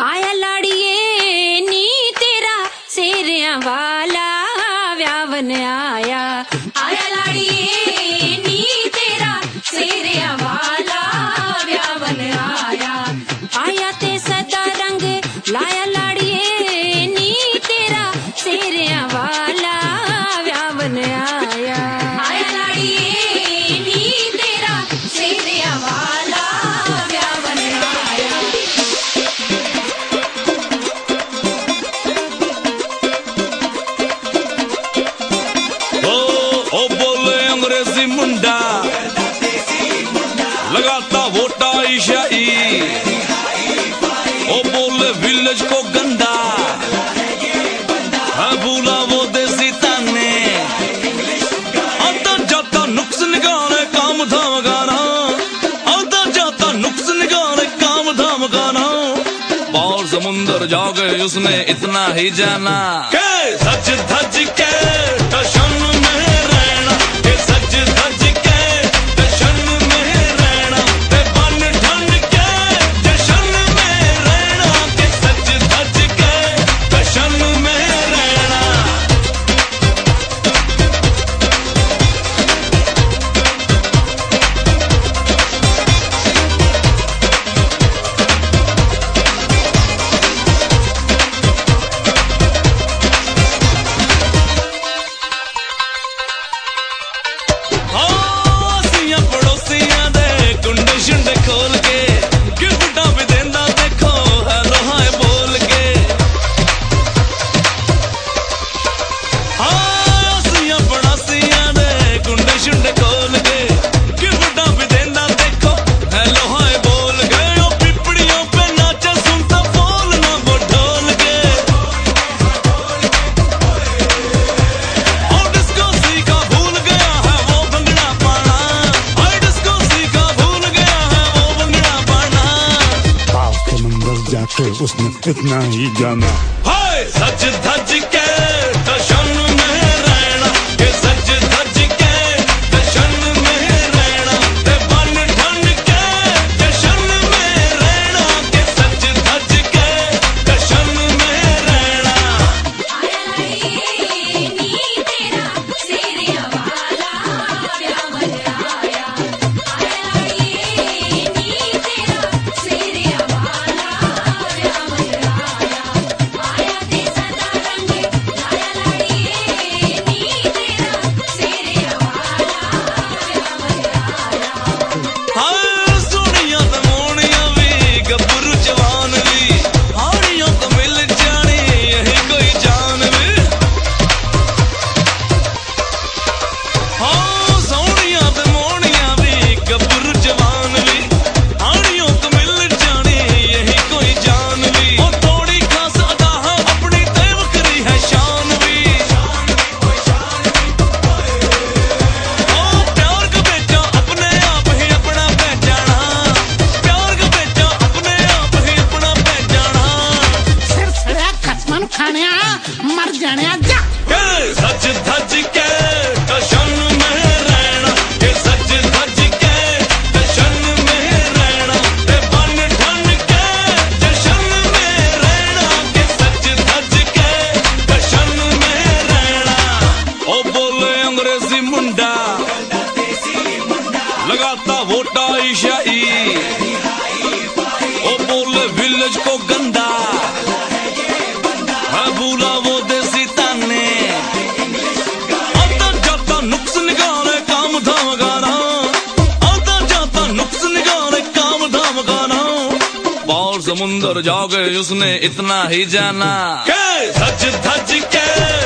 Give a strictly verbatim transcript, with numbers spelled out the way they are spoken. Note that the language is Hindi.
आया लाड़िए नी तेरा सेरिया वाला व्यावन आया। आया लाड़िए नी तेरा सेरिया वाला व्यावन आया। आया ते सदा रंग लाया लाड़िए नी तेरा सेरिया वाला व्यावन आया। आया लाड़िए नी तेरा सेरिया वाला व्यावन आया। ओ बोले अंग्रेजी मुंडा लगाता वोटा ईशाई। ओ बोले विलेज को गंदा है भूला वो देसी ताने। आता जाता नुक्स निकाले काम धाम गाना। आता जाता नुक्स निकाले काम धाम गाना। बाहर समुंदर जाके उसने इतना ही जाना के सच धज के टशन में रहना। के सच धज के टशन में रहना। ते बन ठन के जशन में रहना। के सच धज के टशन में रहना। खोल के गिफ्टा भी देंदा देखो हेलो हाय बोल के। हाँ सिया बड़ा सिया दे गुंडे शुंडे खोल के गिफ्टा भी देंदा देखो हेलो हाय बोल के। ओ पिपड़ियों पे नाचे सुनता बोल ना वो ढोल के। और डिस्को सीखा भूल गया है वो भंगड़ा पाना। और डिस्को सीखा भूल गया है वो भंगड़ा पाना। पाव समंदर जाके उसने इतना ही जाना हाय सच धज के टशन में रहना। के सच धज के टशन में रहना। ते बन ठन के जशन में रहना। के सच धज के टशन में रहना। आया लाड़िए नी तेरा सेरिया वाला व्यावन आया। आया लाड़िए नी तेरा सेरिया वाला व्यावन आया। आया ते सदा रंग लाया लाड़िए नी तेरा सेरिया वाला व्यावन आया। हाय सोनिया ते मोनिया भी गब्बरू जवान भी हाड़ियों को मिल जानी यही कोई जान भी। हाँ सोनिया ते मोनिया भी गब्बरू जवान भी हाड़ियों को मिल जानी यही कोई जान भी। और थोड़ी खास अदा है अपनी तय करी है शान भी। ओ प्यार का बेचा अपने आप ही अपना पहचाना। प्यार का बेचा अपने आप ही अपना पहचाना। सिर सड़िया खसमन खाने मर जाने जा। के सच धज के टशन में रहना। के सच धज के टशन में रहना। ते बन ठन के जशन में रहना। के सच धज के टशन में रहना। ओ बोले अंग्रेजी मुंडा लगाता वोटा ईशाई। ओ बोले विलेज को गंदा है भूला वो देसी ताने। आता जाता नुक्स निकाले काम धाम गाना। आता जाता नुक्स निकाले काम धाम गाना। बाहर समुंदर जाके उसने इतना ही जाना के सच धज के